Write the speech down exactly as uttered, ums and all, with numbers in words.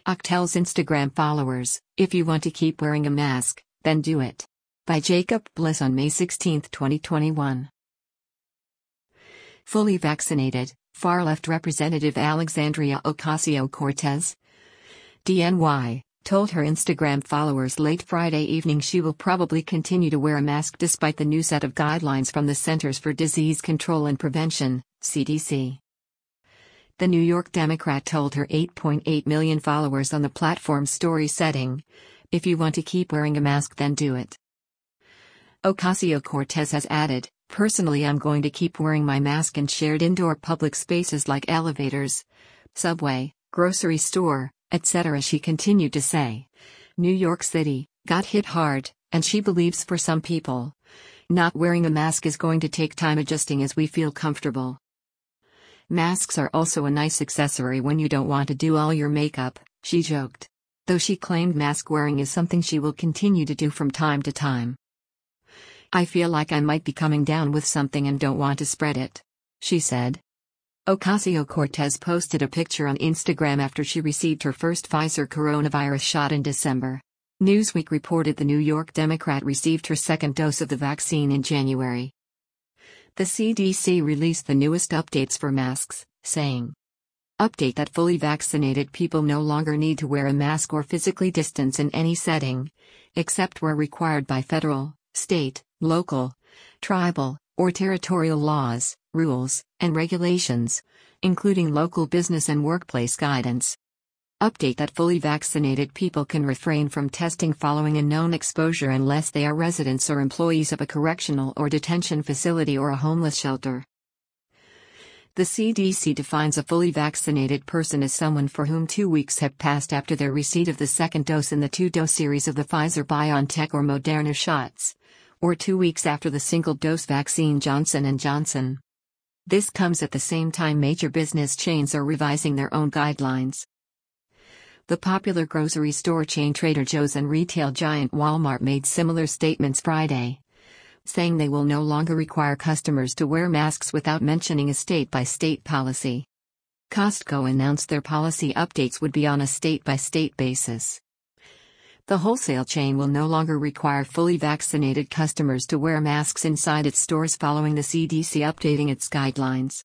O C tells Instagram followers, "If you want to keep wearing a mask, then do it." By Jacob Bliss on May sixteenth, twenty twenty-one. Fully vaccinated, far-left Representative Alexandria Ocasio-Cortez, D N Y, told her Instagram followers late Friday evening she will probably continue to wear a mask despite the new set of guidelines from the Centers for Disease Control and Prevention, C D C. The New York Democrat told her eight point eight million followers on the platform's story setting, "If you want to keep wearing a mask, then do it." Ocasio-Cortez has added, "Personally, I'm going to keep wearing my mask in shared indoor public spaces like elevators, subway, grocery store, et cetera" She continued to say, "New York City got hit hard, and she believes for some people, not wearing a mask is going to take time adjusting as we feel comfortable." Masks are also a nice accessory when you don't want to do all your makeup, she joked. Though she claimed mask wearing is something she will continue to do from time to time. "I feel like I might be coming down with something and don't want to spread it," she said. Ocasio-Cortez posted a picture on Instagram after she received her first Pfizer coronavirus shot in December. Newsweek reported the New York Democrat received her second dose of the vaccine in January. The C D C released the newest updates for masks, saying, "Update that fully vaccinated people no longer need to wear a mask or physically distance in any setting, except where required by federal, state, local, tribal, or territorial laws, rules, and regulations, including local business and workplace guidance. Update that fully vaccinated people can refrain from testing following a known exposure unless they are residents or employees of a correctional or detention facility or a homeless shelter." The C D C defines a fully vaccinated person as someone for whom two weeks have passed after their receipt of the second dose in the two-dose series of the Pfizer-BioNTech or Moderna shots, or two weeks after the single-dose vaccine Johnson and Johnson. This comes at the same time major business chains are revising their own guidelines. The popular grocery store chain Trader Joe's and retail giant Walmart made similar statements Friday, saying they will no longer require customers to wear masks without mentioning a state-by-state policy. Costco announced their policy updates would be on a state-by-state basis. The wholesale chain will no longer require fully vaccinated customers to wear masks inside its stores following the C D C updating its guidelines.